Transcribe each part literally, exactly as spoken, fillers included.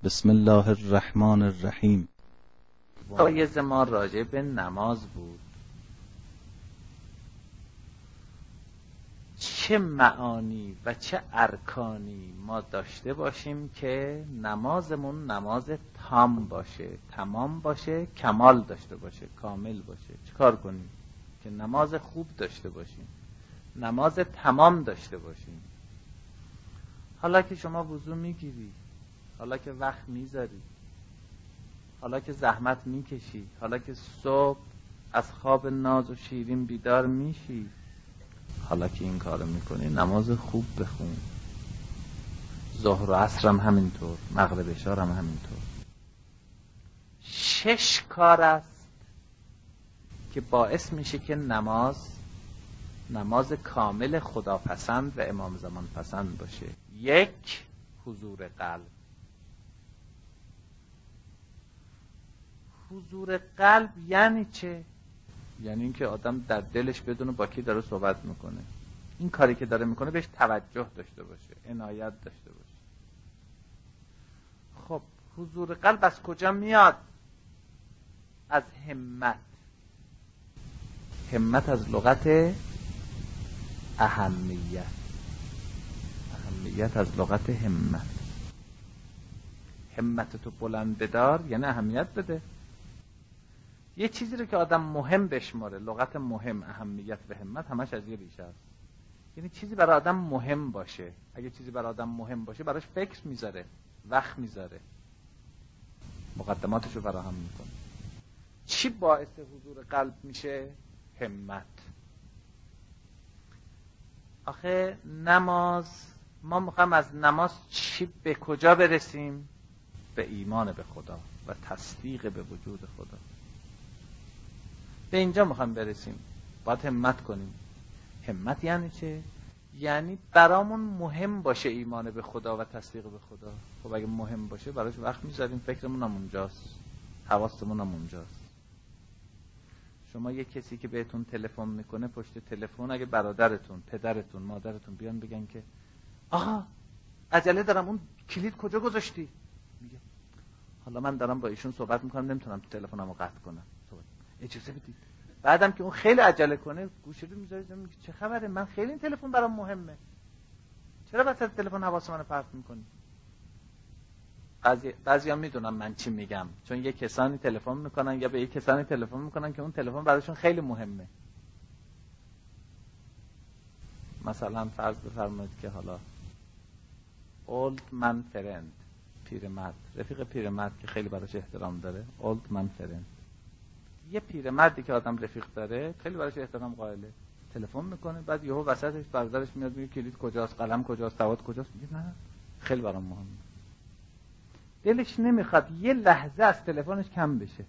بسم الله الرحمن الرحیم. آیه ما راجع به نماز بود. چه معانی و چه ارکانی ما داشته باشیم که نمازمون نماز تام باشه، تمام باشه، کمال داشته باشه، کامل باشه. چه کار کنیم که نماز خوب داشته باشیم، نماز تمام داشته باشیم؟ حالا که شما وضو میگیری، حالا که وقت میذاری، حالا که زحمت میکشی، حالا که صبح از خواب ناز و شیرین بیدار میشی، حالا که این کارو میکنی، نماز خوب بخون. ظهر و عصر هم همینطور، مغرب عشا هم همینطور. شش کار است که باعث میشه که نماز نماز کامل خداپسند و امام زمان پسند باشه. یک، حضور قلب. حضور قلب یعنی چه؟ یعنی اینکه آدم در دلش بدونه با کی داره صحبت میکنه، این کاری که داره میکنه بهش توجه داشته باشه، عنایت داشته باشه. خب حضور قلب از کجا میاد؟ از همت. همت از لغت اهمیت. اهمیت از لغت همت. همت تو بلند بدار یعنی اهمیت بده. یه چیزی رو که آدم مهم بشماره، لغت مهم، اهمیت و همت همش از یه ریشه است. یعنی چیزی برای آدم مهم باشه. اگه چیزی برای آدم مهم باشه براش فکر میذاره، وقت میذاره، مقدماتشو فراهم میکنه. چی باعث حضور قلب میشه؟ همت. آخه نماز، ما میخوایم از نماز چی به کجا برسیم؟ به ایمان به خدا و تصدیق به وجود خدا. به اینجا میخوایم برسیم. باید همت کنیم. همت یعنی چه؟ یعنی برامون مهم باشه ایمان به خدا و تصدیق به خدا. خب اگه مهم باشه براش وقت میذاریم، فکرمون هم اونجاست، حواستمون هم اونجاست. شما یه کسی که بهتون تلفن میکنه پشت تلفن، اگه برادرتون، پدرتون، مادرتون بیان بگن که آقا عجله دارم، اون کلید کجا گذاشتی؟ میگه حالا من دارم با ایشون صحبت میکنم، نمیتونم تلفنمو قطع کنم، اجازه بدید. بعدم که اون خیلی عجله کنه گوشی رو میذاره، میگه چه خبره؟ من خیلی این تلفن برام مهمه، چرا وسط تلفن حواس منو پرت میکنی؟ بعضی بعضیا میدونم من چی میگم، چون یه کسانی تلفن میکنن یا به یه کسانی تلفن میکنن که اون تلفن براشون خیلی مهمه. مثلا فرض بفرمایید که حالا old man friend، پیرمرد، رفیق پیرمرد که خیلی براش احترام داره، old man friend. یه پیرمردی که آدم رفیق داره خیلی براش احترام قائله، تلفن میکنه، بعد یهو وسطش برادرش میاد میگه کلید کجاست، قلم کجاست، سواد کجاست، میگه نه خیلی برام مهمه. دلش نمیخواد یه لحظه از تلفنش کم بشه.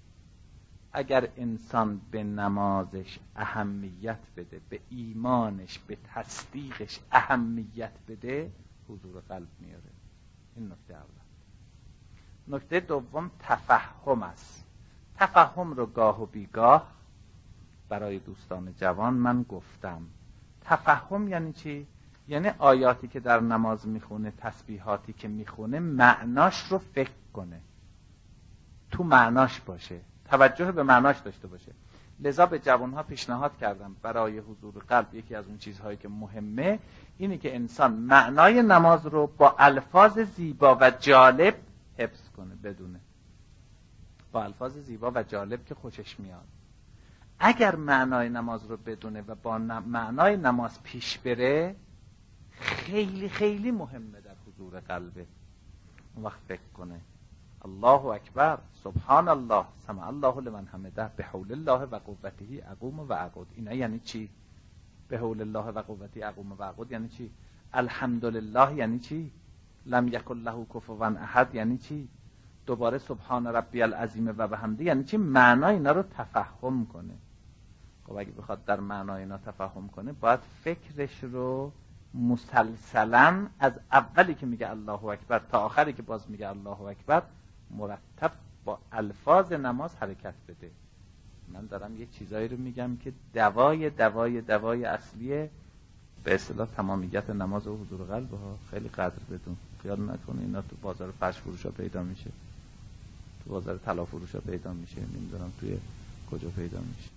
اگر انسان به نمازش اهمیت بده، به ایمانش، به تصدیقش اهمیت بده، حضور قلب میاره. این نکته اول. نکته دوم تفهم است. تفهم رو گاه و بیگاه برای دوستان جوان من گفتم. تفهم یعنی چی؟ یعنی آیاتی که در نماز میخونه، تسبیحاتی که میخونه، معناش رو فکر کنه، تو معناش باشه، توجه به معناش داشته باشه. لذا به جوانها پیشنهاد کردم برای حضور قلب یکی از اون چیزهایی که مهمه اینه که انسان معنای نماز رو با الفاظ زیبا و جالب حفظ کنه، بدونه، با الفاظ زیبا و جالب که خوشش میاد. اگر معنای نماز رو بدونه و با معنای نماز پیش بره، خیلی خیلی مهمه در حضور قلبه. اون وقت فکر کنه الله اکبر، سبحان الله، سمع الله لمن حمده، به حول الله و قوته اقوم و اقعد. اینا یعنی چی؟ به حول الله و قوته اقوم و اقعد یعنی چی؟ الحمدلله یعنی چی؟ لم یکن له کفوا احد یعنی چی؟ دوباره سبحان ربی العظیم و بحمده یعنی چی؟ معنای اینا رو تفهم کنه. خب اگه بخواد در معنای اینا تفهم کنه، باید فکرش رو مسلسلاً از اولی که میگه الله اکبر تا آخری که باز میگه الله اکبر مرتب با الفاظ نماز حرکت بده. من دارم یه چیزایی رو میگم که دوای دوای دوای اصلیه به اصطلاح تمامیت نماز و حضور قلب ها. خیلی قدر بدون. خیال نکنه اینا تو بازار فرش فروش ها پیدا میشه، تو بازار طلا فروش ها پیدا میشه، نمیدونم توی کجا پیدا میشه.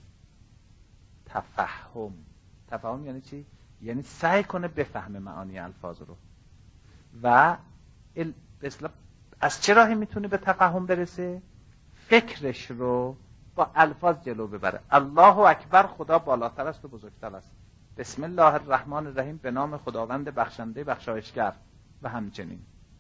تفهم. تفهم یعنی چی؟ یعنی سعی کنه بفهمه معانی الفاظ رو و ال... اصلا از چه راهی میتونه به تفهم برسه؟ فکرش رو با الفاظ جلو ببره. الله اکبر، خدا بالاتر است و بزرگتر است. بسم الله الرحمن الرحیم، به نام خداوند بخشنده بخشایشگر. و همچنین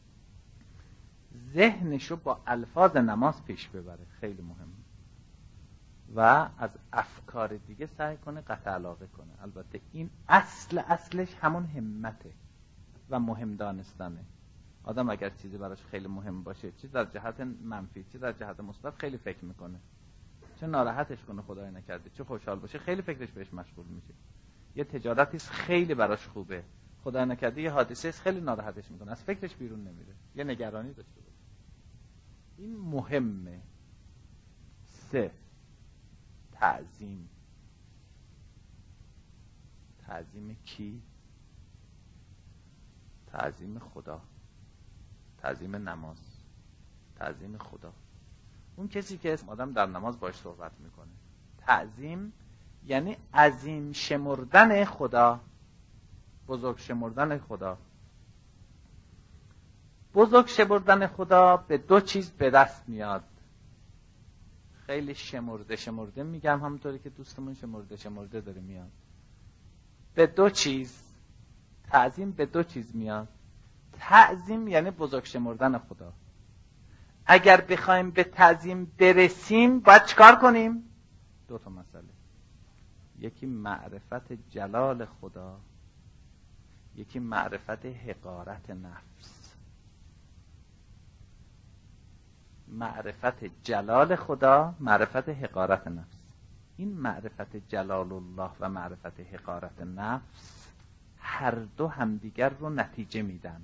ذهنش رو با الفاظ نماز پیش ببره، خیلی مهمه. و از افکار دیگه سعی کنه قطع علاقه کنه. البته این اصل اصلش همون همته و مهم دانستنه. آدم اگر چیزی براش خیلی مهم باشه، چیز در جهت منفی چیز در جهت مثبت، خیلی فکر میکنه. چه ناراحتش کنه خدای نکرده، چه خوشحال باشه، خیلی فکرش بهش مشغول میشه. یه تجارتی خیلی براش خوبه، خدای نکرده یه حادثه خیلی ناراحتش میکنه، از فکرش بیرون نمیره، یه نگرانی داشته باشه. این مهمه. سه، تعظیم. تعظیم کی؟ تعظیم خدا، تعظیم نماز، تعظیم خدا. اون کسی که اسم آدم در نماز باش صحبت میکنه. تعظیم یعنی عظیم شمردن خدا، بزرگ شمردن خدا. بزرگ شمردن خدا به دو چیز به دست میاد. خیلی شمرده شمرده میگم، همونطوری که دوستمون شمرده شمرده داره میاد. به دو چیز تعظیم به دو چیز میاد. تعظیم یعنی بزرگ شمردن خدا. اگر بخوایم به تعظیم برسیم باید چیکار کنیم؟ دو تا مسئله. یکی معرفت جلال خدا، یکی معرفت حقارت نفس. معرفت جلال خدا، معرفت حقارت نفس. این معرفت جلال الله و معرفت حقارت نفس هر دو همدیگر رو نتیجه میدن.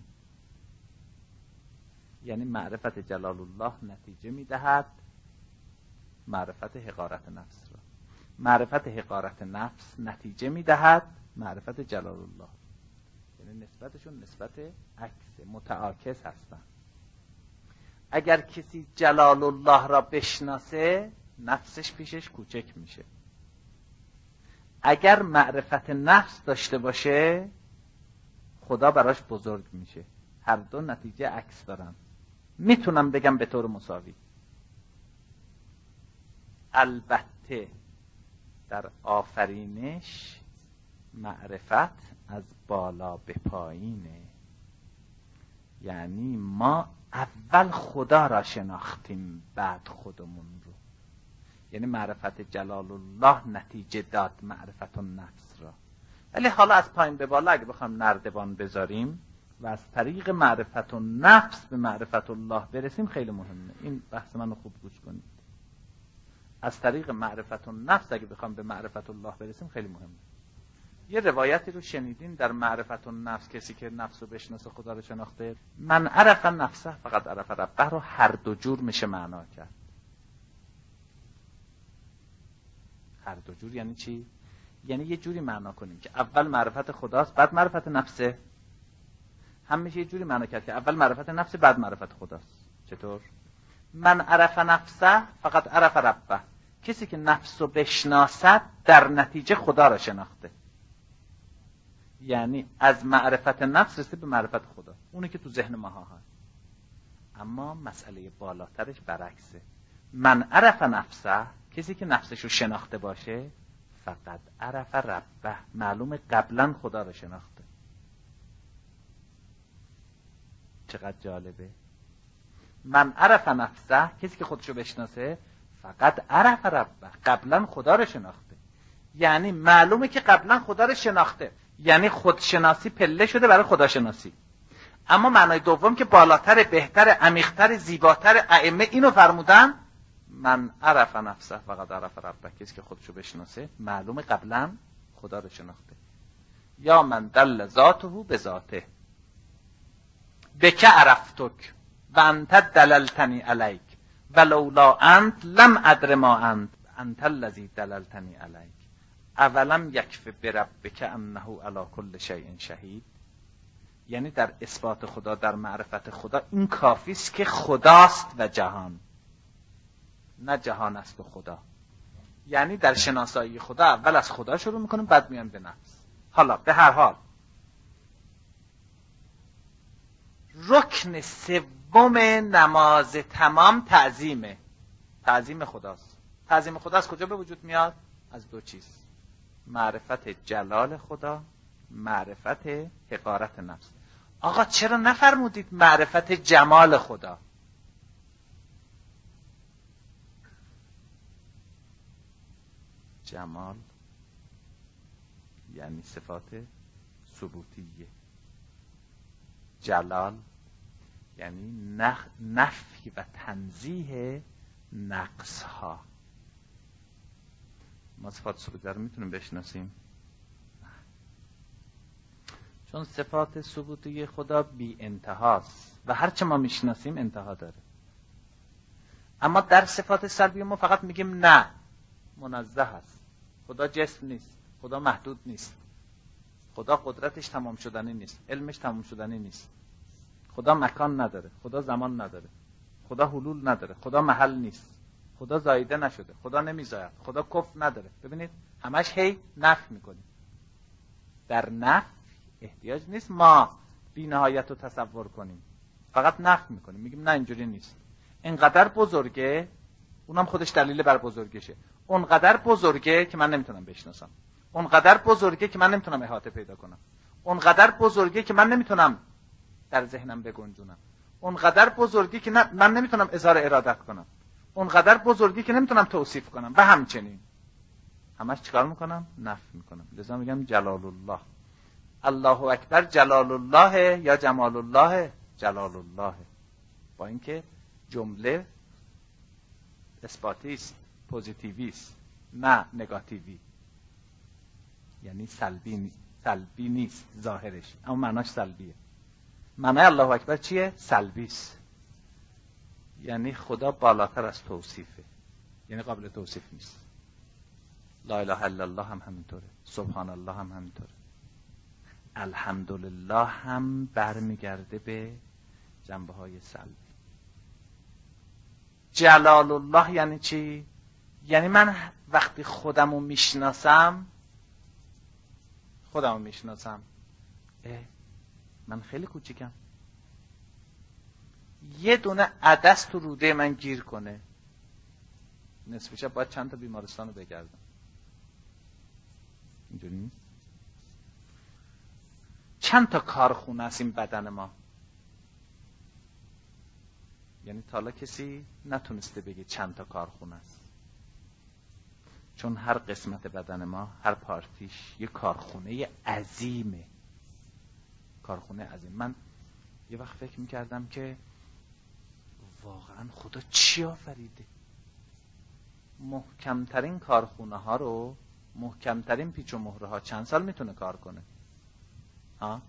یعنی معرفت جلال الله نتیجه میدهد معرفت حقارت نفس را، معرفت حقارت نفس نتیجه میدهد معرفت جلال الله. یعنی نسبتشون نسبت عکس، متعاکس هستن. اگر کسی جلال الله را بشناسه نفسش پیشش کوچک میشه. اگر معرفت نفس داشته باشه خدا براش بزرگ میشه. هر دو نتیجه عکس دارن. میتونم بگم به طور مساوی. البته در آفرینش معرفت از بالا به پایینه. یعنی ما اول خدا را شناختیم بعد خودمون رو. یعنی معرفت جلال الله نتیجه داد معرفت النفس را. ولی حالا از پایین به بالا اگه بخوام نردبان بذاریم و از طریق معرفت النفس به معرفت الله برسیم خیلی مهمه. این بحث منو خوب گوش کنید. از طریق معرفت النفس اگه بخوام به معرفت الله برسیم خیلی مهمه. یه روایتی رو شنیدین در معرفت النفس، کسی که نفس رو بشناسه خدا رو شناخته، من عرف نفسه فقط عرف ربه رو هر دو جور میشه معنا کرد. هر دو جور یعنی چی؟ یعنی یه جوری معنا کنیم که اول معرفت خداست بعد معرفت نفسه. هم میشه یه جوری معنا کرد که اول معرفت نفسه بعد معرفت خداست. چطور؟ من عرف نفسه فقط عرف ربه. کسی که نفس رو بشناسد در نتیجه خدا رو شناخته. یعنی از معرفت نفس رسید به معرفت خدا، اونه که تو ذهن ماها هست. اما مسئله بالاترش برعکسه. من عرف نفسه، کسی که نفسش رو شناخته باشه، فقط عرف ربه، معلومه قبلا خدا رو شناخته. چقدر جالبه. من عرف نفسه، کسی که خودشو بشناسه، فقط عرف ربه، قبلا خدا رو شناخته. یعنی معلومه که قبلا خدا رو شناخته. یعنی خودشناسی پله شده برای خداشناسی. اما معنای دوم که بالاتر، بهتر، عمیق‌تر، زیباتر، ائمه اینو فرمودن، من عرف نفسه فقط عرف ربه، کسی که خودشو بشناسه معلومه قبلا خدا رو شناخته. یا من دل ذاته به ذاته بک عرفتک و انت دللتنی علیک ولولا انت لم ادر ما انت انت الذی دللتنی علیک اولم یکف بربک انه علی کل شیء شهید. یعنی در اثبات خدا، در معرفت خدا این کافی است که خداست و جهان، نه جهان است و خدا. یعنی در شناسایی خدا اول از خدا شروع میکنیم، بعد میان به نفس. حالا به هر حال رکن سوم نماز تمام تعظیمه. تعظیم خداست. تعظیم خدا از کجا به وجود میاد؟ از دو چیز: معرفت جلال خدا، معرفت حقارت نفس. آقا چرا نفرمودید معرفت جمال خدا؟ جمال یعنی صفات ثبوتیه، جلال یعنی نفی و تنزیه نقص ها. ما صفات ثبوتیه رو میتونیم بشناسیم؟ چون صفات ثبوتی خدا بی انتهاست و هرچه ما میشناسیم انتها داره. اما در صفات سلبی ما فقط میگیم نه، منزه است، خدا جسم نیست، خدا محدود نیست، خدا قدرتش تمام شدنی نیست، علمش تمام شدنی نیست، خدا مکان نداره، خدا زمان نداره، خدا حلول نداره، خدا محل نیست، خدا زایده نشده، خدا نمیزاید، خدا کفر نداره. ببینید همش هی نفی میکنیم. در نفی احتیاج نیست ما بی نهایت رو تصور کنیم، فقط نفی میکنیم، میگیم نه اینجوری نیست. اینقدر بزرگه، اونم خودش دلیل بر بزرگشه، اونقدر بزرگه که من نمیتونم بشناسم، اونقدر بزرگه که من نمیتونم احاطه پیدا کنم، اونقدر بزرگه که من نمیتونم در ذهنم بگنجونم، اونقدر بزرگی که نه من نمیتونم اظهار ارادت کنم، اونقدر بزرگی که نمیتونم توصیف کنم و همچنین. همش چیکار میکنم؟ نفی میکنم. لذا میگم جلال الله. الله اکبر جلال الله یا جمال الله؟ جلال الله. با اینکه جمله اثباتی است، پوزیتیوی است، نه نگاتیوی، یعنی سلبی نی... سلبی نیست ظاهرش، اما معناش سلبیه. معنای الله اکبر چیه؟ سلبی است. یعنی خدا بالاتر از توصیفه، یعنی قابل توصیف نیست. لا اله الا الله هم همینطوره، سبحان الله هم همینطوره، الحمدلله هم برمیگرده به جنبه های سلبی. جلال الله یعنی چی؟ یعنی من وقتی خودمو میشناسم خودمو میشناسم اه من خیلی کوچیکم، یه دونه عدس تو روده من گیر کنه نصف شب باید چند تا بیمارستان رو بگردم. اینجوری نیست؟ چند تا کارخونه است این بدن ما؟ یعنی تا حالا کسی نتونسته بگه چند تا کارخونه است، چون هر قسمت بدن ما، هر پارتیش یه کارخونه عظیمه. کارخونه عظیم. من یه وقت فکر میکردم که واقعا خدا چی آفریده؟ محکمترین کارخونه ها رو، محکمترین پیچ و مهره ها چند سال میتونه کار کنه؟ ها؟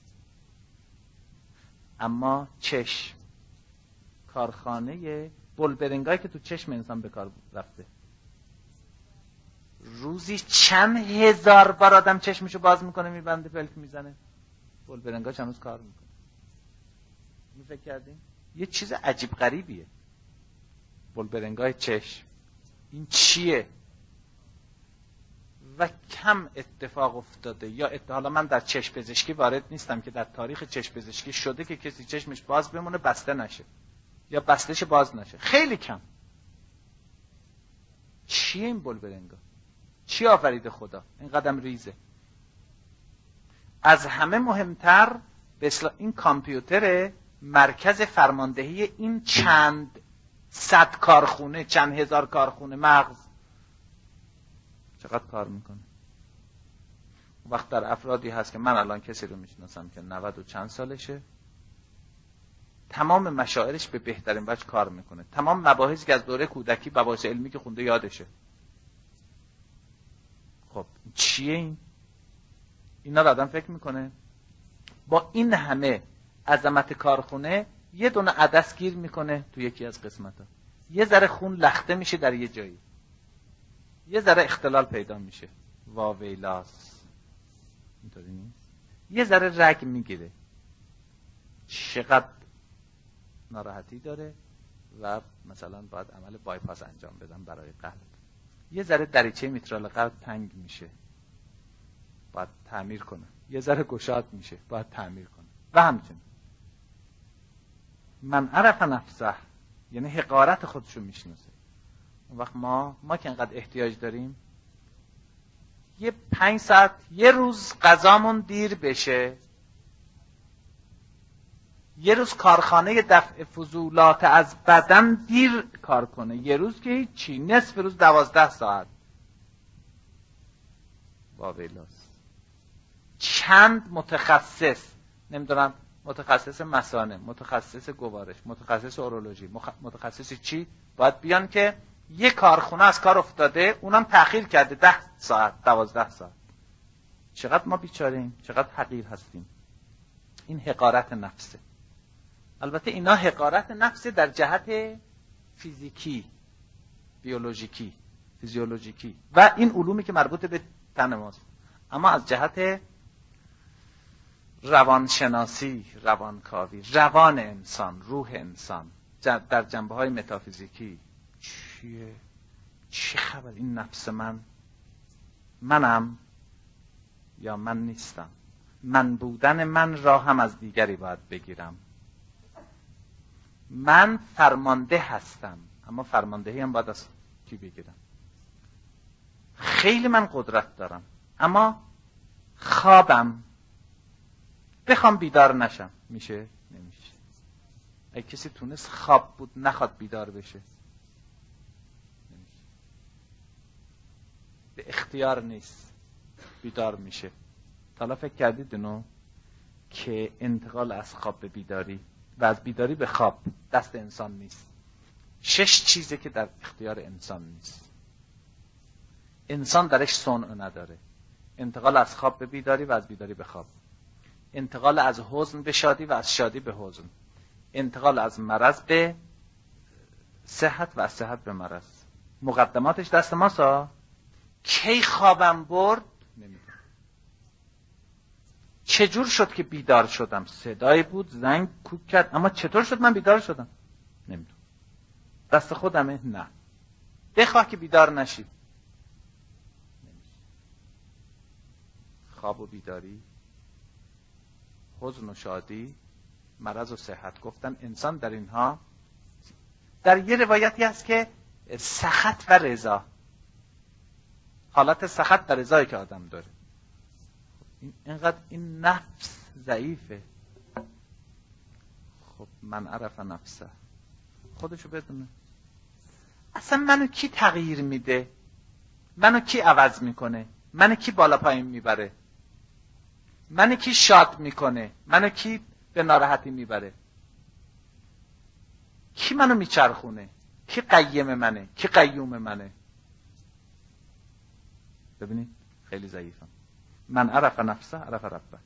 اما چشم، کارخانه بولبرینگایی که تو چشم انسان به کار رفته، روزی چند هزار بار آدم چشمشو باز میکنه میبنده پلک میزنه، بولبرینگاش هنوز کار میکنه. می فکر کردین؟ یه چیز عجیب غریبیه بولبرینگای چشم. این چیه؟ و کم اتفاق افتاده یا ات... حالا من در چشم پزشکی وارد نیستم که در تاریخ چشم پزشکی شده که کسی چشمش باز بمونه بسته نشه یا بستش باز نشه، خیلی کم. چیه این بولبرینگا؟ چی آفریده خدا؟ این قدم ریزه. از همه مهمتر به اصطلاح این کامپیوتر مرکز فرماندهی این چند صد کارخونه، چند هزار کارخونه مغز چقدر کار میکنه. وقت در افرادی هست که من الان کسی رو میشناسم که نود و چند سالشه، تمام مشاعرش به بهترین وجه کار میکنه، تمام مباحثی که از دوره کودکی مباحث علمی که خونده یادشه. خب چیه این؟ اینا رو آدم فکر میکنه با این همه عظمت کارخونه یه دونه عدس گیر میکنه تو یکی از قسمت‌ها، یه ذره خون لخته میشه در یه جایی، یه ذره اختلال پیدا میشه، واویلاس. اینطوری نیست؟ یه ذره رگ میگیره، چقدر ناراحتی داره و مثلا باید عمل بایپاس انجام بدم برای قلب. یه ذره دریچه میترال قلب تنگ میشه، باید تعمیر کنه. یه ذره گشاد میشه، باید تعمیر کنه. و همچنین من عرف نفسه، یعنی حقارت خودشو میشناسه. اون وقت ما ما که انقدر احتیاج داریم یه پنج ساعت یه روز غذامون دیر بشه، یه روز کارخانه دفع فضولات از بدن دیر کار کنه، یه روز که هیچی، نصف روز دوازده ساعت واویلاست. چند متخصص، نمیدونم متخصص مثانه، متخصص گوارش، متخصص اورولوژی، متخصص چی، باید بیان که یه کارخونه از کار افتاده، اونم تأخیر کرده ده ساعت دوازده ساعت. چقدر ما بیچاریم، چقدر حقیر هستیم. این حقارت نفسه. البته اینا حقارت نفسه در جهت فیزیکی، بیولوژیکی، فیزیولوژیکی و این علومی که مربوط به تن ماست. اما از جهت روانشناسی، روانکاوی، روان انسان، روح انسان در جنبه های متافیزیکی چیه؟ چه خبر این نفس من؟ منم یا من نیستم؟ من بودن من را هم از دیگری باید بگیرم. من فرمانده هستم، اما فرماندهی هم باید از کی بگیرم؟ خیلی من قدرت دارم، اما خوابم، بخوام بیدار نشم، میشه؟ نمیشه. اگه کسی تونست خواب بود نخواد بیدار بشه، نمیشه. به اختیار نیست، بیدار میشه. حالا فکر کردید اینو که انتقال از خواب به بیداری و از بیداری به خواب دست انسان نیست. شش چیزه که در اختیار انسان نیست. انسان درش صنع نداره. انتقال از خواب به بیداری و از بیداری به خواب، انتقال از حزن به شادی و از شادی به حزن، انتقال از مرض به صحت و از صحت به مرض. مقدماتش دست ماسا. کی خوابم برد نمیدونم. چجور شد که بیدار شدم؟ صدایی بود، زنگ کوک کرد، اما چطور شد من بیدار شدم؟ نمیدونم. دست خودمه؟ نه. بخواه که بیدار نشی. نمیشه. خواب و بیداری، حزن و شادی، مرض و صحت. گفتن انسان در اینها، در یه روایتی هست که سخط و رضا، حالت سخط و رضایی که آدم داره. این اینقدر این نفس ضعیفه. خب من عرف نفسه، خودشو بدونه. اصلا منو کی تغییر میده؟ منو کی عوض میکنه؟ منو کی بالا پایین میبره؟ منو کی شاد میکنه؟ منو کی به ناراحتی میبره؟ کی منو میچرخونه؟ کی قیم منه؟ کی قیوم منه؟ ببینید خیلی ضعیفم. من عرف نفسه عرف ربه.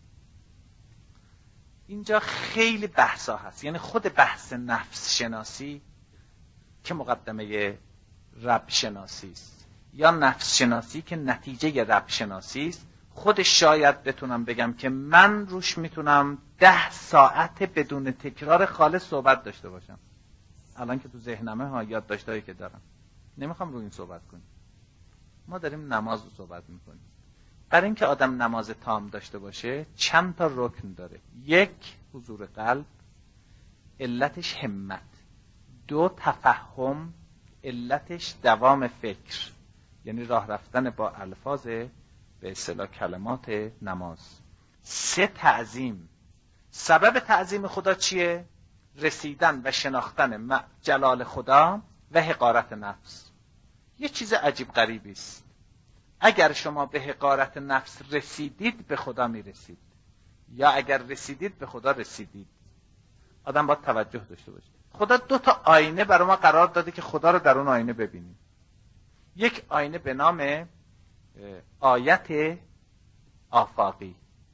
اینجا خیلی بحثا هست، یعنی خود بحث نفس شناسی که مقدمه رب شناسی است، یا نفس شناسی که نتیجه رب شناسی است. خودش شاید بتونم بگم که من روش میتونم ده ساعت بدون تکرار خالص صحبت داشته باشم. الان که تو ذهنمه ها یاد داشتهایی که دارم، نمیخوام روی این صحبت کنیم. ما داریم نماز رو صحبت میکنیم. برای اینکه آدم نماز تام داشته باشه چند تا رکن داره. یک، حضور قلب، علتش همت. دو، تفهم، علتش دوام فکر، یعنی راه رفتن با الفاظ به اصطلاح کلمات نماز. سه، تعظیم. سبب تعظیم خدا چیه؟ رسیدن و شناختن جلال خدا و حقارت نفس. یه چیز عجیب غریبی است. اگر شما به حقارت نفس رسیدید به خدا میرسید، یا اگر رسیدید به خدا رسیدید. آدم باید توجه داشته باشه. خدا دو تا آینه برای ما قرار داده که خدا رو در اون آینه ببینیم. یک آینه به نام آیت آفاقی،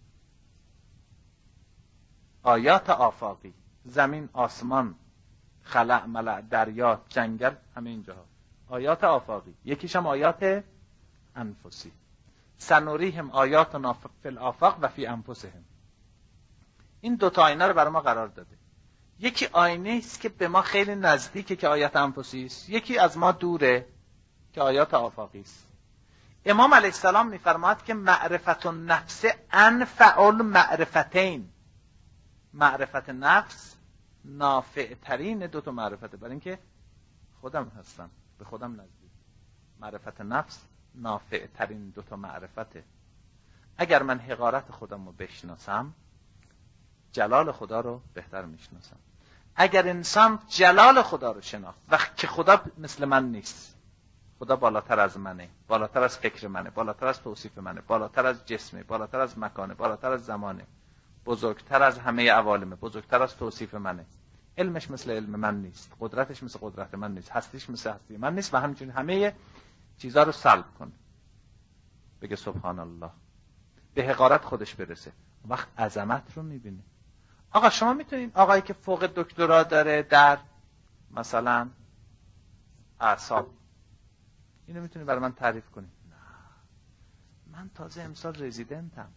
آیات آفاقی، زمین، آسمان، خلع، ملع، دریا، جنگل، همه اینجاها آیات آفاقی. یکیش هم آیات انفسی، سنوریهم آیاتنا فی الآفاق و فی انفسهم. این دوتا آینه رو برای ما قرار داده. یکی آینه است که به ما خیلی نزدیکه که آیات انفسی است، یکی از ما دوره که آیات آفاقی است. امام علیه السلام میفرماید که معرفت النفس انفع المعرفتین، معرفت نفس نافع ترین دو تا معرفته، برای اینکه خودم هستم، به خودم نزدیک. معرفت نفس نافع ترین دو تا معرفته. اگر من حقارت خودم رو بشناسم، جلال خدا رو بهتر میشناسم. اگر انسان جلال خدا رو شناخت، وقت که خدا مثل من نیست، خدا بالاتر از منه، بالاتر از فکر منه، بالاتر از توصیف منه، بالاتر از جسمه، بالاتر از مکانه، بالاتر از زمانه، بزرگتر از همه عوالمه، بزرگتر از توصیف منه. علمش مثل علم من نیست، قدرتش مثل قدرت من نیست، هستیش مثل هستی من نیست و همچنین همه چیزا رو سلب کنه. بگه سبحان الله، به حقارت خودش برسه، وقت عظمت رو میبینه. آقا شما میتونید آقایی که فوق دکترا داره در مثلا اعصاب، اینو میتونید برای من تعریف کنید؟ نه، من تازه امسال رزیدنتم،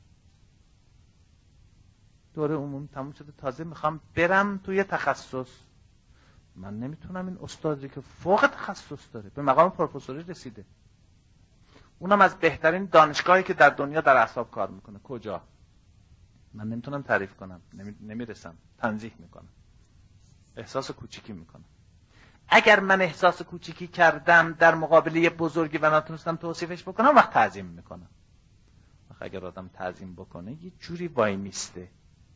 دوره عموم تموم شده، تازه میخوام برم توی تخصص. من نمیتونم این استادی که فوق تخصص داره، به مقام پروفسوری رسیده، اونم از بهترین دانشگاهی که در دنیا در اعصاب کار میکنه، کجا؟ من نمیتونم تعریف کنم، نمی... نمیرسم، تنزیه میکنم، احساس کوچیکی میکنم. اگر من احساس کوچیکی کردم در مقابله بزرگی و نتونستم توصیفش بکنم، وقت تعظیم میکنم. وقت اگر آدم تعظیم بکنه یه جوری وای میسته.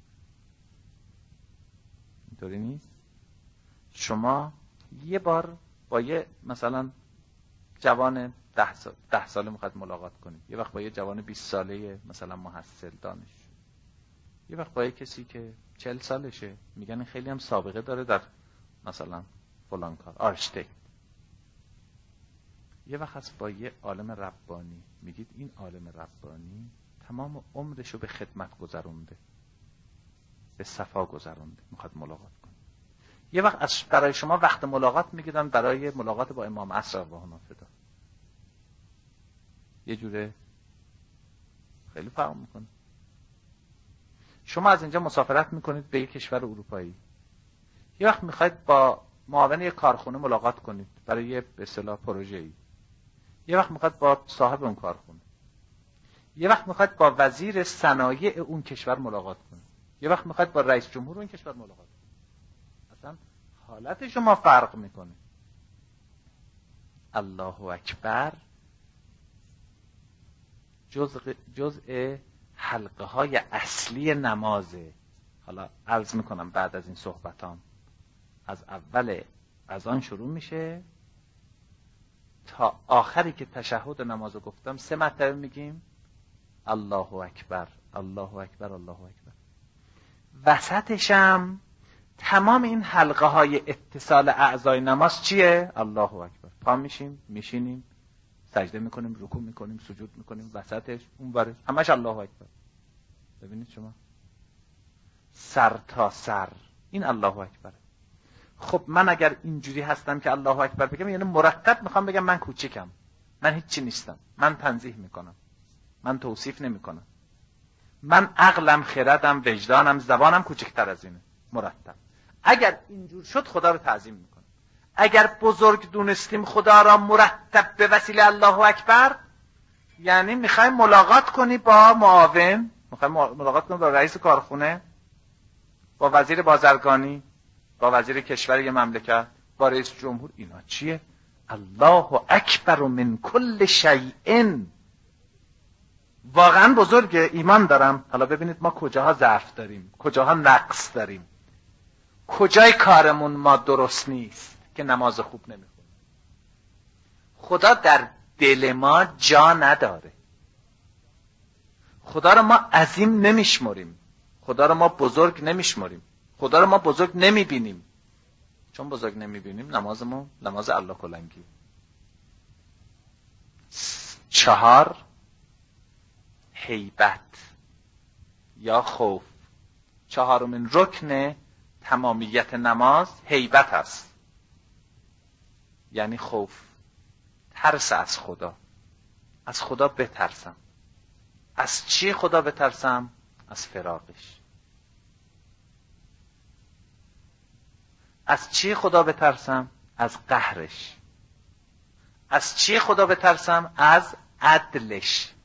اینطوری نیست؟ شما یه بار با یه مثلا جوان ده, سال، ده ساله میخواد ملاقات کنید، یه وقت با یه جوان بیست ساله مثلا محصل دانش، یه وقت با یه کسی که چهل سالشه، میگن این خیلی هم سابقه داره در مثلا فلان کار، آرشتکت. یه وقت هست با یه عالم ربانی، میگید این عالم ربانی تمام عمرشو به خدمت گذرونده، به صفا گذرونده، میخواد ملاقات کنه. یه وقت برای شما وقت ملاقات میگیرن برای ملاقات با امام عصر الله فدا، یه جوره خیلی فرق میکنه. شما از اینجا مسافرت میکنید به یک کشور اروپایی، یه وقت میخواید با معاون یک کارخونه ملاقات کنید برای یه به اصطلاح پروژه‌ای، یه وقت میخواید با صاحب اون کارخونه، یه وقت میخواید با وزیر صنایع اون کشور ملاقات کنید، یه وقت میخواید با رئیس جمهور اون کشور ملاقات کنید. اصلا حالت شما فرق میکنه. الله اکبر جزء جزء حلقه های اصلی نمازه. حالا عرض میکنم بعد از این صحبتام، از اول از آن شروع میشه تا آخری که تشهد نمازو گفتم سه مرتبه میگیم الله اکبر، الله اکبر، الله اکبر. وسطشم تمام این حلقه های اتصال اعضای نماز چیه؟ الله اکبر. پا میشیم، میشینیم، سجده میکنیم، رکوع میکنیم، سجود میکنیم، وسطش اون برش همش الله اکبر. ببینید شما سر تا سر این الله اکبره. خب من اگر اینجوری هستم که الله اکبر بگم، یعنی مرتب میخوام بگم من کوچیکم، من هیچی نیستم، من تنزیه میکنم، من توصیف نمیکنم، من عقلم، خردم، وجدانم، زبانم کوچکتر از اینه. مرتب اگر اینجور شد خدا رو تعظیم میکنم. اگر بزرگ دونستیم خدا را مرتب به وسیله الله اکبر، یعنی میخوایم ملاقات کنی با معاون، میخوایم ملاقات کنی با رئیس کارخونه، با وزیر بازرگانی، با وزیر کشور یه مملکت، با رئیس جمهور. اینا چیه؟ الله اکبر من کل شیء. واقعا بزرگه، ایمان دارم. حالا ببینید ما کجاها ضعف داریم، کجاها نقص داریم، کجای کارمون ما درست نیست که نماز خوب نمیخونیم. خدا در دل ما جا نداره. خدا رو ما عظیم نمیشمریم، خدا رو ما بزرگ نمیشمریم، خدا رو ما بزرگ نمیبینیم. چون بزرگ نمیبینیم نمازمون نماز الله کلنگی. چهار، هیبت یا خوف. چهارمین رکن تمامیت نماز هیبت است، یعنی خوف، ترس از خدا. از خدا بترسم. از چی خدا بترسم؟ از فراقش. از چی خدا بترسم؟ از قهرش. از چی خدا بترسم؟ از عدلش.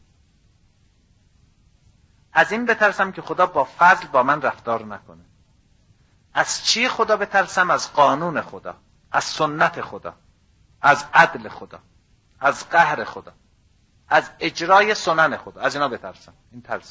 از این بترسم که خدا با فضل با من رفتار نکنه. از چی خدا بترسم؟ از قانون خدا، از سنت خدا، از عدل خدا، از قهر خدا، از اجرای سنن خدا. از اینا بترسم. این ترس.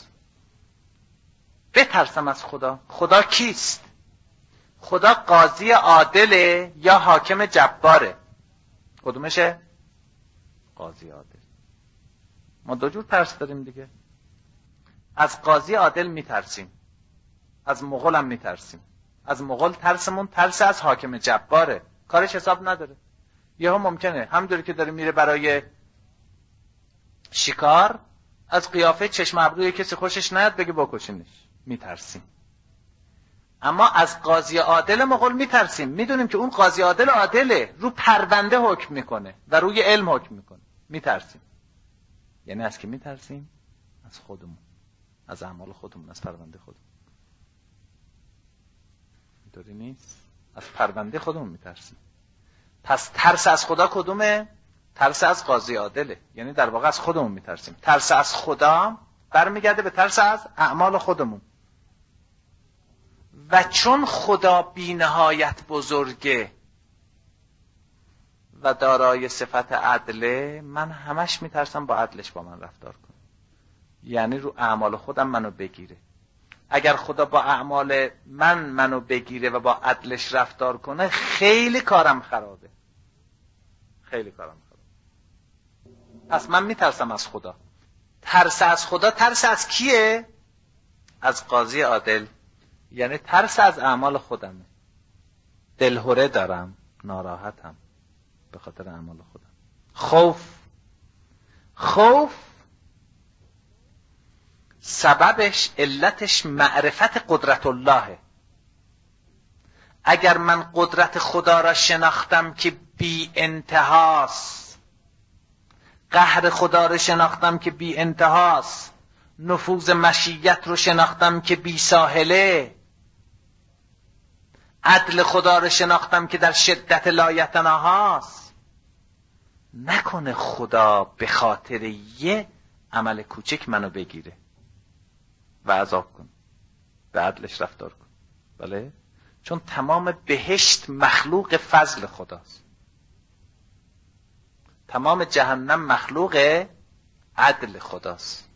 بترسم از خدا. خدا کیست؟ خدا قاضی عادله یا حاکم جباره؟ کدومشه؟ قاضی عادل. ما دو جور ترس داریم دیگه. از قاضی عادل میترسیم، از مغول هم میترسیم. از مغول ترسمون ترس از حاکم جباره، کارش حساب نداره. یهو ممکنه همونطوری که داره میره برای شکار، از قیافه چشم ابروی کسی خوشش نیاد بگه بکشینش. میترسیم. اما از قاضی عادل مغول میترسیم. میدونیم که اون قاضی عادل عادله، رو پرونده حکم میکنه و روی علم حکم میکنه. میترسیم. یعنی از کی میترسیم؟ از خودمون، از اعمال خودمون، از پرونده خودمون. اینطوری نیست؟ از پرونده خودمون میترسیم. پس ترس از خدا کدومه؟ ترس از قاضی عادله. یعنی در واقع از خودمون میترسیم. ترس از خدا برمیگرده به ترس از اعمال خودمون. و چون خدا بی نهایت بزرگه و دارای صفت عدله، من همش میترسم با عدلش با من رفتار کنه. یعنی رو اعمال خودم منو بگیره. اگر خدا با اعمال من منو بگیره و با عدلش رفتار کنه، خیلی کارم خرابه. خیلی کارم خرابه. پس من میترسم از خدا. ترس از خدا ترس از کیه؟ از قاضی عادل. یعنی ترس از اعمال خودمه. دلهره دارم، ناراحتم به خاطر اعمال خودم. خوف. خوف سببش، علتش معرفت قدرت اللهه. اگر من قدرت خدا را شناختم که بی انتهاست، قهر خدا را شناختم که بی انتهاست، نفوذ مشیت رو شناختم که بی ساحله، عدل خدا رو شناختم که در شدت لایتناهاست، نکنه خدا به خاطر یه عمل کوچک منو بگیره و عذاب کن، به عدلش رفتار کن. بله؟ چون تمام بهشت مخلوق فضل خداست، تمام جهنم مخلوق عدل خداست.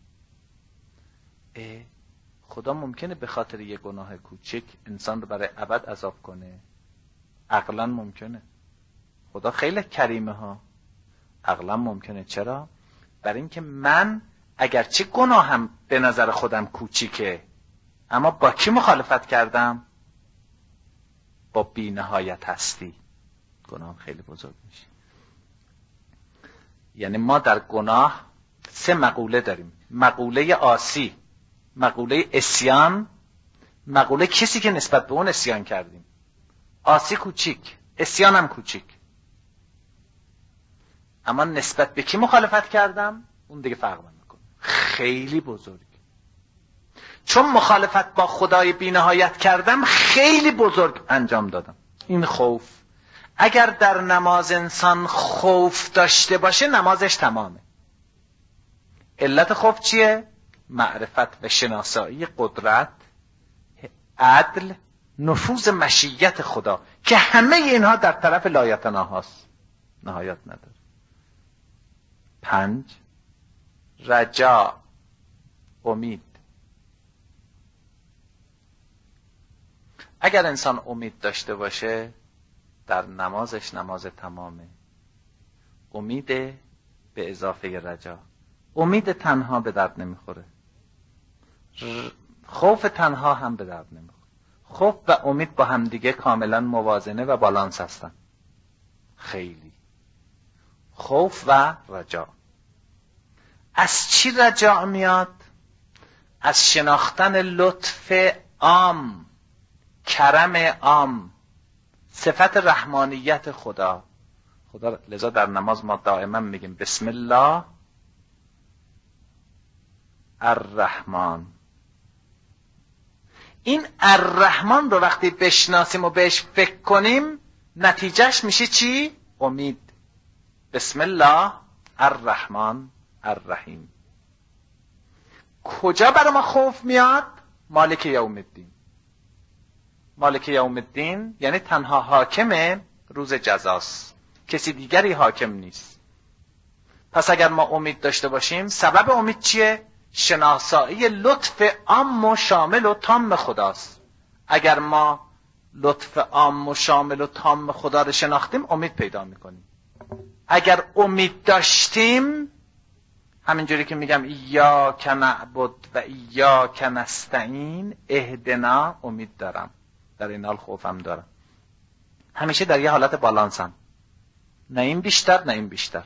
خدا ممکنه به خاطر یه گناه کوچک انسان رو برای ابد عذاب کنه؟ عقلا ممکنه. خدا خیلی کریمه ها. عقلا ممکنه. چرا؟ برای اینکه من اگرچه گناهم به نظر خودم کوچیکه، اما با کی مخالفت کردم؟ با بی نهایت هستی. گناه خیلی بزرگ میشه. یعنی ما در گناه سه مقوله داریم: مقوله عاصی، مقوله عصیان، مقوله کسی که نسبت به اون عصیان کردیم. عاصی کوچیک، عصیان هم کوچیک، اما نسبت به کی مخالفت کردم اون دیگه فرق میکنه، خیلی بزرگ. چون مخالفت با خدای بی‌نهایت کردم، خیلی بزرگ انجام دادم. این خوف. اگر در نماز انسان خوف داشته باشه، نمازش تمامه. علت خوف چیه؟ معرفت و شناسایی قدرت، عدل، نفوذ مشیت خدا که همه اینها در طرف لایتناهاست، نهایت نداره. پنج، رجا، امید. اگر انسان امید داشته باشه، در نمازش نماز تمامه. امید به اضافه رجا. امید تنها به درد نمیخوره، خوف تنها هم به درد نمیخوره. خوف و امید با هم دیگه کاملا موازنه و بالانس هستن. خیلی خوف و رجا. از چی رجا میاد؟ از شناختن لطف عام، کرم عام، صفت رحمانیت خدا. خدا لذا در نماز ما دائما میگیم بسم الله الرحمن. این الرحمن رو وقتی بشناسیم و بهش فکر کنیم نتیجهش میشه چی؟ امید. بسم الله الرحمن الرحیم. کجا برای ما خوف میاد؟ مالک یوم الدین. مالک یوم الدین یعنی تنها حاکم روز جزاست، کسی دیگری حاکم نیست. پس اگر ما امید داشته باشیم، سبب امید چیه؟ شناسایی لطف عام و شامل و تام خداست. اگر ما لطف عام و شامل و تام خدا رو شناختیم امید پیدا میکنیم. اگر امید داشتیم، همینجوری که میگم ایاک نعبد و ایاک نستعین، اهدنا، امید دارم، در این حال خوفم دارم. همیشه در یه حالت بالانسم، نه این بیشتر نه این بیشتر.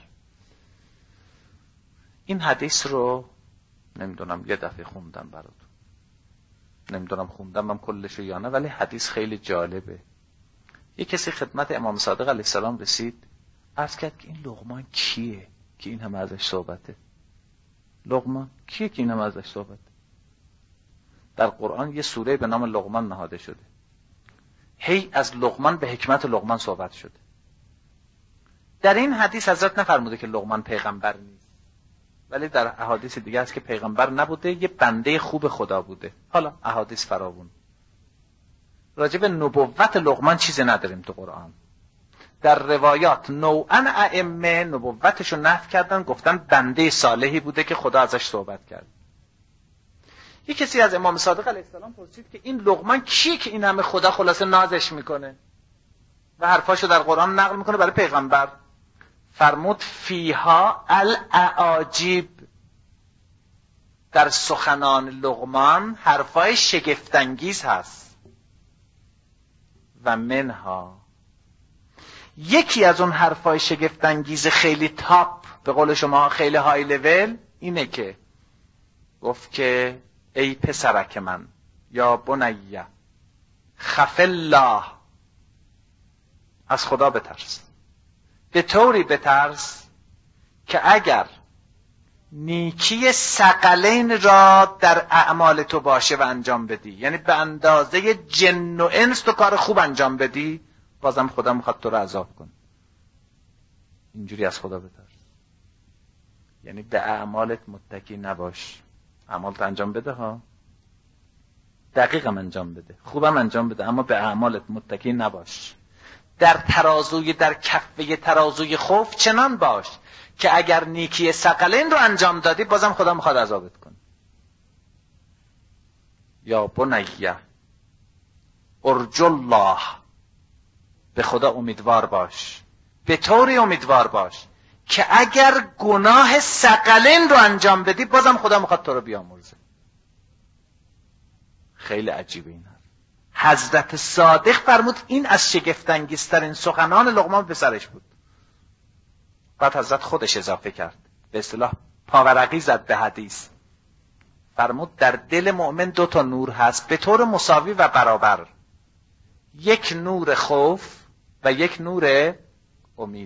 این حدیث رو نمیدونم یه دفعه خوندم براتون، نمیدونم خوندم من کلش یا نه، ولی حدیث خیلی جالبه. یه کسی خدمت امام صادق علیه السلام رسید، عرض کرد که این لقمان کیه که این همه ازش صحبته؟ لقمان کیه که این همه ازش صحبته؟ در قرآن یه سوره به نام لقمان نهاده شده، هی از لقمان به حکمت لقمان صحبت شده. در این حدیث حضرت نفرموده که لقمان پیغمبر نیست، ولی در احادیث دیگه هست که پیغمبر نبوده، یه بنده خوب خدا بوده. حالا احادیث فراوون. راجع به نبوت لقمان چیزی نداریم تو قرآن. در روایات نوعاً ائمه نبوتشو نفی کردن، گفتن بنده صالحی بوده که خدا ازش صحبت کرد. یه کسی از امام صادق علیه السلام پرسید که این لقمان کیه که این همه خدا خلاصه نازش میکنه و حرفاشو در قرآن نقل میکنه برای پیغمبر؟ فرمود فیها الاعاجیب، در سخنان لقمان حرفای شگفت‌انگیز هست. و منها، یکی از اون حرفای شگفت‌انگیز خیلی تاپ، به قول شما خیلی های لول، اینه که گفت که ای پسرک من، یا بنیه خف الله، از خدا بترس، به طوری بترس که اگر نیکی ثقلین را در اعمال تو باشه و انجام بدی، یعنی به اندازه جن و انس تو کار خوب انجام بدی، بازم خدا میخواد تو رو عذاب کنه. اینجوری از خدا بترس، یعنی به اعمالت متکی نباش. اعمالت انجام بده ها، دقیقم انجام بده، خوبم انجام بده، اما به اعمالت متکی نباش. در ترازوی در کفه ترازوی خوف چنان باش که اگر نیکی ثقلین رو انجام دادی بازم خدا میخواد عذابت کنه. یا بنیه ارجو الله، به خدا امیدوار باش، به طوری امیدوار باش که اگر گناه ثقلین رو انجام بدی بازم خدا میخواد تو رو بیامرزه. خیلی عجیبه این حرف. حضرت صادق فرمود این از شگفت‌انگیزترین سخنان لقمان پسرش بود. بعد حضرت خودش اضافه کرد، به اصطلاح پاورقی زد به حدیث، فرمود در دل مؤمن دو تا نور هست به طور مساوی و برابر، یک نور خوف و یک نور امید.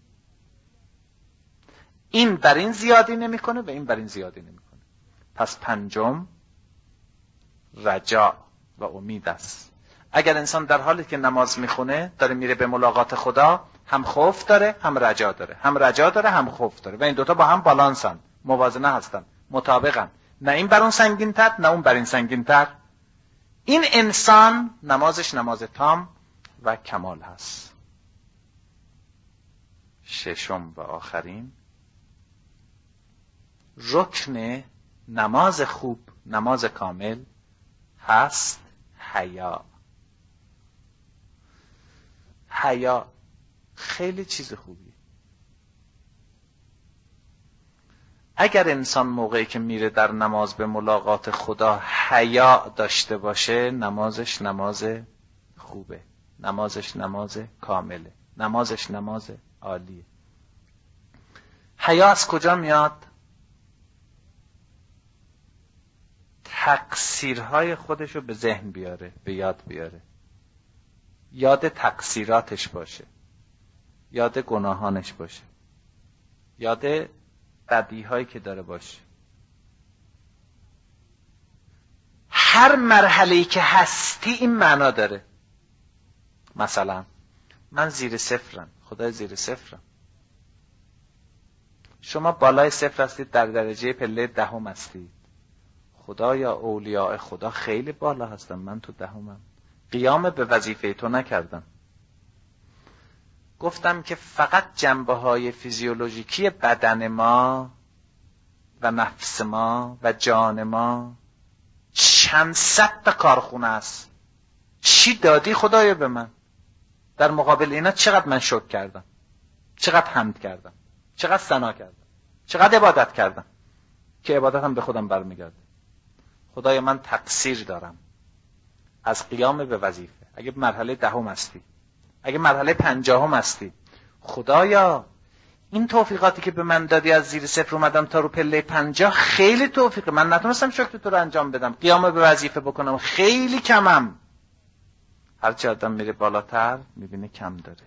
این بر این زیادی نمیکنه و این بر این زیادی نمیکنه. پس پنجم رجا و امید است. اگر انسان در حالی که نماز میخونه داره میره به ملاقات خدا، هم خوف داره هم رجا داره، هم رجا داره هم خوف داره و این دوتا با هم بالانسن، موازنه هستن، مطابقن، نه این بر اون سنگین تر نه اون بر این سنگین تر. این انسان نمازش نماز تام و کمال هست. ششم و آخرین رکن نماز خوب، نماز کامل هست حیا. حیا خیلی چیز خوبیه. اگر انسان موقعی که میره در نماز به ملاقات خدا حیا داشته باشه، نمازش نماز خوبه، نمازش نماز کامله، نمازش نماز عالیه. حیا از کجا میاد؟ تقصیرهای خودشو به ذهن بیاره، به یاد بیاره، یاد تقصیراتش باشه، یاد گناهانش باشه، یاد بدیهایی که داره باشه. هر مرحله‌ای که هستی این معنا داره. مثلا من زیر صفرم، خدای زیر صفرم. شما بالای صفر هستید، در درجه پله دهم هستید. خدایا اولیاء خدا خیلی بالا هستن، من تو دهمم. قیام به وظیفه تو نکردم. گفتم که فقط جنبه های فیزیولوژیکی بدن ما و نفس ما و جان ما چند صد تا کارخونه است. چی دادی خدایا به من؟ در مقابل اینا چقدر من شکر کردم، چقدر حمد کردم، چقدر ثنا کردم، چقدر عبادت کردم که عبادتم به خودم برمیگرده. خدایا من تقصیر دارم از قیام به وظیفه. اگه مرحله دهم هستی، اگه مرحله پنجاهم هستی، خدایا این توفیقاتی که به من دادی از زیر صفر اومدم تا رو پله پنجاه خیلی توفیقه، من نتونستم شکر تو رو انجام بدم، قیام به وظیفه بکنم، خیلی کمم. هرچی آدم میره بالاتر میبینه کم داره.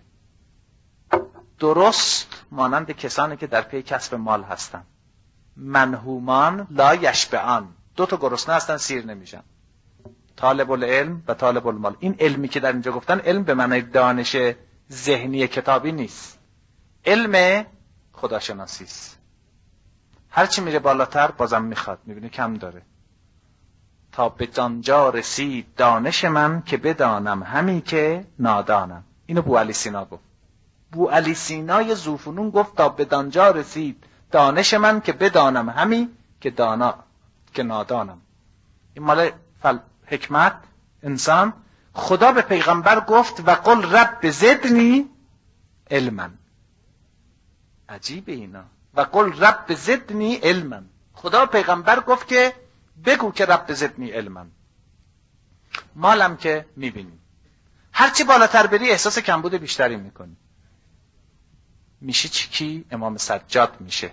درست مانند کسانی که در پی کسب مال هستن. منهومان لا یشبعان، دو تا گرسنه هستن سیر نمیشن، طالب العلم و طالب المال. این علمی که در اینجا گفتن علم به معنی دانش ذهنی کتابی نیست، علم خداشناسی است. هرچی میره بالاتر بازم میخواد، میبینه کم داره. تا به جانجا رسید دانش من که بدانم همی که نادانم. اینو بو علی سینا گفت. بو علی سینای ذوفنون گفت تا به دانجا رسید دانش من که بدانم همی که دانا که نادانم. این مال فل... حکمت انسان. خدا به پیغمبر گفت و قل رب زدنی علما. عجیب اینا. و قل رب زدنی علما. خدا پیغمبر گفت که بگو که رب زدنی علما. مالم که میبینی هرچی بالاتر بری احساس کمبود بیشتری میکنی. میشه چی کی؟ امام سجاد میشه.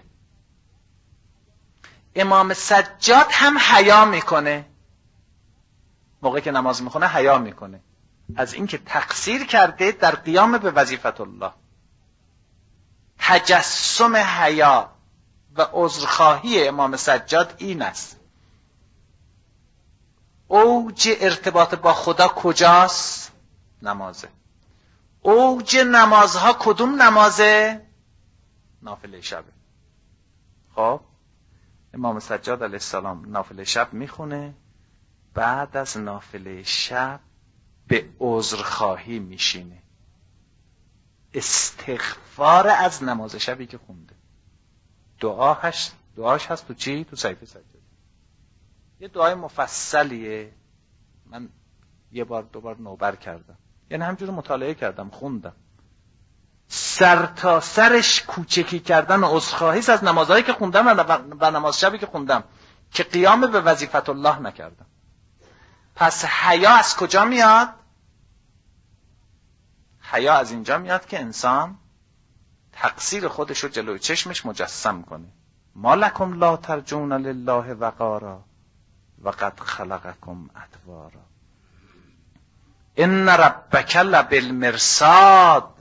امام سجاد هم حیا میکنه. موقعی که نماز میخونه حیا میکنه از اینکه تقصیر کرده در قیام به وظیفت الله. تجسم حیا و عذرخواهی امام سجاد این است. اوج ارتباط با خدا کجاست؟ نمازه. اوج نمازها کدوم نمازه؟ نافله شبه. خب امام سجاد علیه السلام نافله شب میخونه، بعد از نافله شب به عذرخواهی میشینه، استغفار از نماز شبی که خونده. دعاش دعاش هست تو چی؟ تو صحیفه سجاد. یه دعای مفصلیه. من یه بار دو بار نوبر کردم، یعنی همجور مطالعه کردم، خوندم. سر تا سرش کوچکی کردن و عذرخواهی از نمازهایی که خوندم و نماز شبی که خوندم که قیام به وظیفت الله نکردم. پس حیا از کجا میاد؟ حیا از اینجا میاد که انسان تقصیر خودش رو جلوی چشمش مجسم کنه. ما لکم لا ترجون لله وقارا و قد خلقکم اطوارا. ان ربک لبالمرصاد.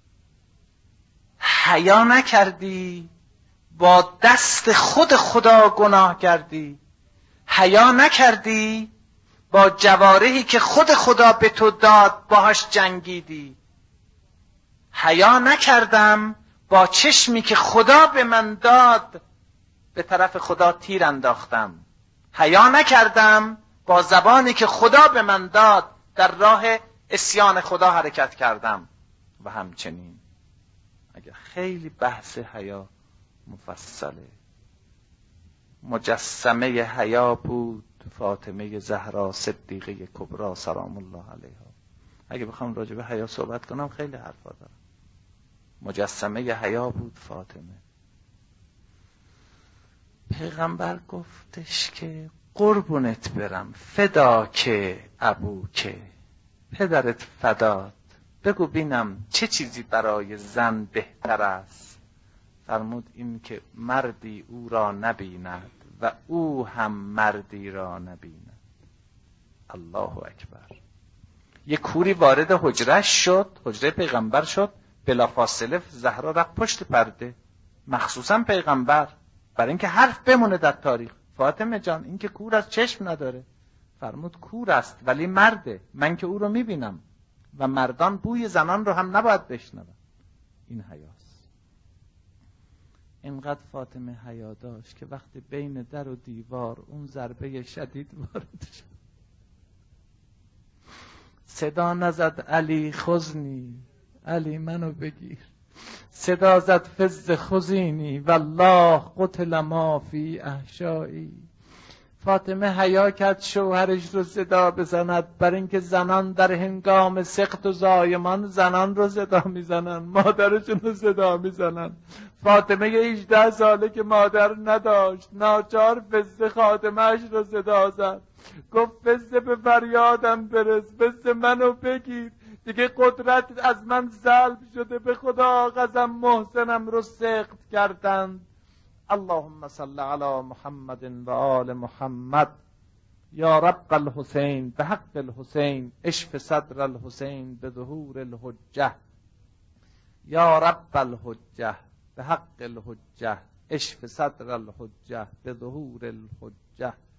حیا نکردی، با دست خود خدا گناه کردی. حیا نکردی، با جوارحی که خود خدا به تو داد باهاش جنگیدی. حیا نکردم، با چشمی که خدا به من داد به طرف خدا تیر انداختم. حیا نکردم، با زبانی که خدا به من داد در راه عصیان خدا حرکت کردم. و همچنین اگر خیلی بحث حیا مفصله. مجسمه حیا بود فاطمه زهرا صدیقه کبرا سلام الله علیها. اگه بخوام راجع به حیا صحبت کنم خیلی حرفا دارم. مجسمه حیا بود فاطمه. پیغمبر گفتش که قربونت برم، فدا که ابو که، پدرت فدات، بگو بینم چه چیزی برای زن بهتر است. فرمود این که مردی او را نبیند و او هم مردی را نبیند. الله اکبر. یه کوری وارد حجره شد، حجره پیغمبر شد، بلافاصله زهرا رفت پشت پرده، مخصوصا پیغمبر، برای اینکه حرف بمونه در تاریخ. فاطمه جان این که کور از چشم نداره. فرمود کور است ولی مرده، من که او رو میبینم و مردان بوی زنان رو هم نباید بشنون. این حیاست. اینقدر فاطمه حیا داشت که وقتی بین در و دیوار اون ضربه شدید وارد شد، صدا نزد علی خذنی، علی منو بگیر، صدا زد فز خذینی والله قتل ما فی احشایی. فاطمه حیا کرد شوهرش رو صدا بزند، بر اینکه زنان در هنگام سقط و زایمان زنان رو صدا میزنن، مادرشون رو صدا میزنن. فاطمه هجده ساله که مادر نداشت، ناچار فز خادمش رو صدا زد، گفت فز به فریادم برس، فز منو بگیر، دیگه قدرت از من سلب شده، به خدا آقازم محسنم رو سقط کردند. اللهم صل علی محمد و آل محمد. یا رب الحسین به حق الحسین اشف صدر الحسین به ظهور الحجه. یا رب الحجه به حق الحجه اشف صدر الحجه به ظهور الحجه.